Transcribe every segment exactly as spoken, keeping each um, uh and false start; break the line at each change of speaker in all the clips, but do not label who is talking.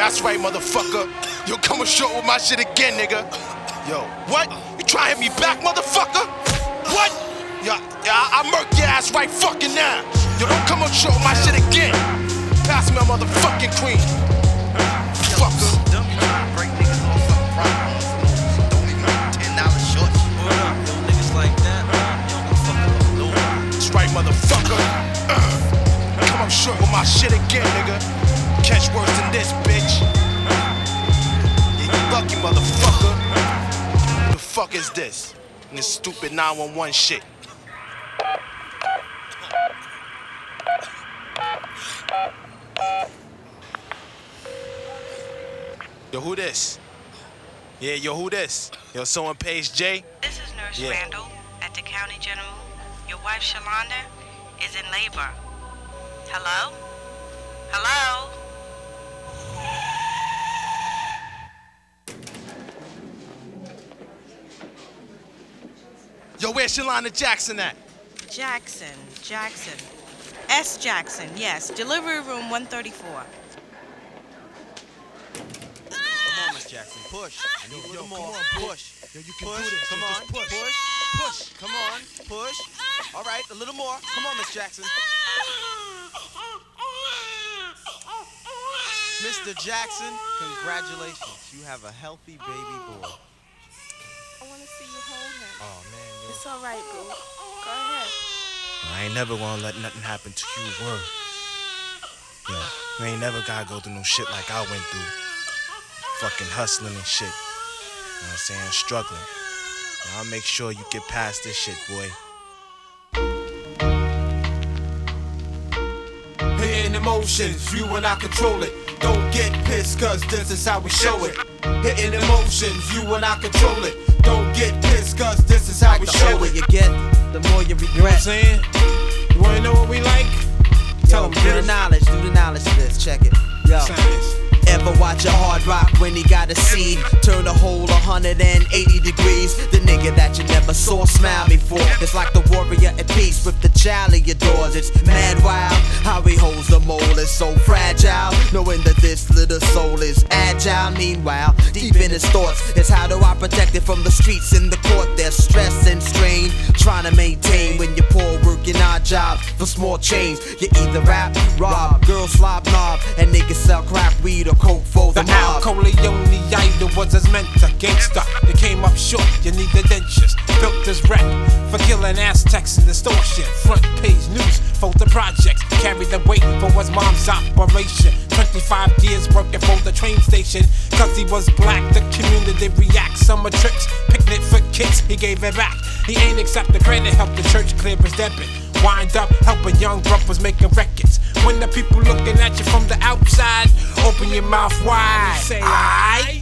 That's right, motherfucker. Yo, come and show with my shit again, nigga. Yo, what? You try to hit me back, motherfucker? What? Yo, yeah, I, I murk your ass right fucking now. Yo, don't come and show with my shit again. Pass me a motherfucking queen. Fucker. That's right, motherfucker. Uh, come up short with my shit again, nigga. Catch worse than this, bitch. Yeah, you lucky, motherfucker. Who the fuck is this? And this stupid nine one one shit. Yo, who this? Yeah, yo, who this? Yo, someone Page J?
This is Nurse
yeah.
Randall at the County General. Your wife, Shalonda, is in labor. Hello? Hello?
Yo, where's Shalonda Jackson at?
Jackson, Jackson. S. Jackson, yes. Delivery room one thirty-four.
Come on, Miss Jackson, push. I need a little more. Push.
Yo, you can
Push.
do this.
Come
Yo,
on.
just push.
Push. Push. Come on. Push. All right, a little more. Come on, Miss Jackson. Mister Jackson, congratulations. You have a healthy baby boy.
I want to see you hold him.
Oh, man. Yo.
It's all right, boo. Go ahead.
I ain't never gonna let nothing happen to you, word. Yo, you ain't never gotta go through no shit like I went through. Fucking hustling and shit. You know what I'm saying? Struggling. Yo, I'll make sure you get past this shit, boy.
Hitting emotions, you and I control it. Don't get pissed, cause this is how we show it. Hitting emotions, you and I control it. Don't get pissed, cause this is how we show it.
The older you get, the more you regret.
You know what I'm saying? You wanna know what we like? Tell
Yo,
them,
do the knowledge, do the knowledge to this, check it. Yo.
Science.
Ever watch a hard rock when he got a seed? Turn the whole one hundred eighty degrees. The nigga that you never saw smile before. It's like the warrior at peace with the child he adores. It's mad wild how he holds the mold. It's so fragile, knowing that this little soul is agile. Meanwhile, deep in his thoughts is how do I protect it from the streets and the court. There's stress and strain trying to maintain when you're poor working odd jobs for small change. You either rap, rob, girls slob knob, and niggas sell crack, weed, or coke for the
The
mob.
Al Corleone idol was as meant to gangsta. You came up short, you need the dentures. Built this rap for killing Aztecs and distortion. Front page news for the projects. Carried the weight for his mom's operation. twenty-five years working for the train station. Cause he was black, the community reacts. Summer trips, picnic for kids, he gave it back. He ain't accept the credit, helped the church clear his debit. Wind up helping young brothers making records. When the people looking at you from the outside, open your mouth wide. Say, aight.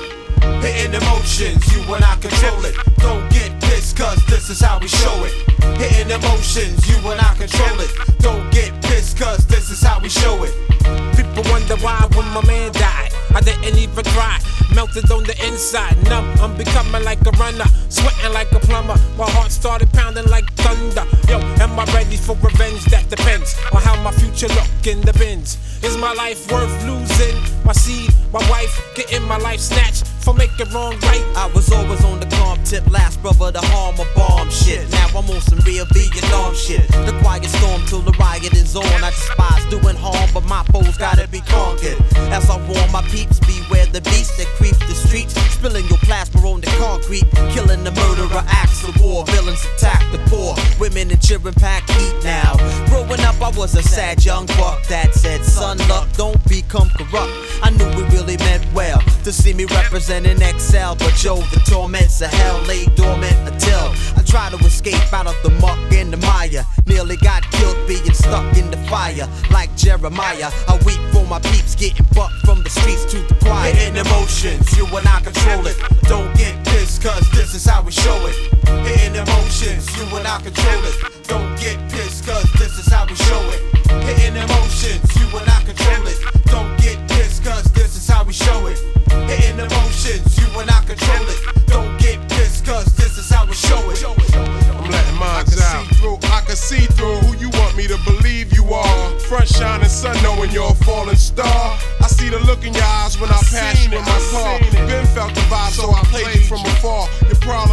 Hitting emotions, you and I control it. Don't get pissed, cause this is how we show it. Hitting emotions, you and I control it. Don't get pissed, cause this is how we show it.
People wonder why when my man died, I didn't even cry. Melted on the inside, numb, I'm becoming like a runner. Sweating like a plumber, my heart started pounding like thunder. Yo, am I ready for revenge? That depends on how my future look in the bins. Is my life worth losing? My seed, my wife, getting my life snatched for making wrong right.
I was always on the calm tip, last brother to harm or bomb shit. Now I'm on some real Vietnam shit. The quiet storm till the riot is on. I despise doing harm, but my foes gotta be conquered. As I warn my peeps, beware the beast that creeps the streets, spilling your plasma on the concrete, killing the murderer, acts of war. Villains attack the poor, women and children pack heat now. Growing up, I was a sad young buck that said, son, luck, don't become corrupt. I knew it really meant well to see me representing Excel, but yo, the torments of hell lay dormant until I try to escape out of the muck and the mire. Nearly got killed being stuck in the fire. Like Jeremiah, I weep for my peeps getting bucked from the streets to the choir.
Hitting emotions, you and I control it. Don't get pissed, cause this is how we show it. Hitting emotions, you and I control it. Don't get pissed, cause this is how we show it. Hitting emotions, you and I control it. Don't get pissed, cause this is how we show it. Hitting emotions, you and I control it. Don't get pissed, cause this is how we show it.
I'm letting mine out. See through, I can see through who you want me to believe you are. Front shining sun knowing you're a falling star. I see the look in your eyes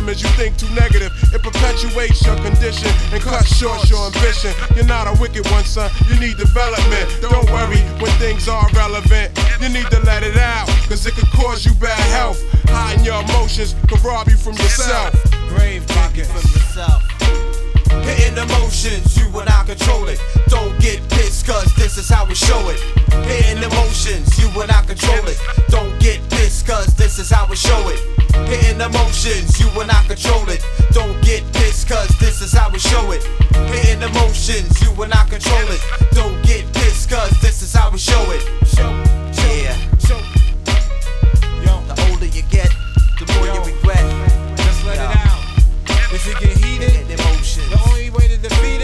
problem is you think too negative. It perpetuates your condition and cuts short your ambition. You're not a wicked one, son. You need development. Don't worry when things are relevant. You need to let it out, cause it could cause you bad health. Hiding your emotions could rob you from yourself.
Grave diggers.
From yourself.
Hitting emotions, you and I control it. Don't get pissed, cause this is how we show it. Hitting emotions, you and I control it. Don't get pissed, cause this is how we show it. Hitting emotions, you and I control it. Don't get pissed, cause this is how we show it. Hitting emotions, you and I control it. Don't get pissed, cause this is how we show it.
Show, show,
Yeah.
show. Yo,
The older you get, the more
Yo.
you regret.
just let
Yo.
it out. If you get heated,
Hitting emotions.
the only way to defeat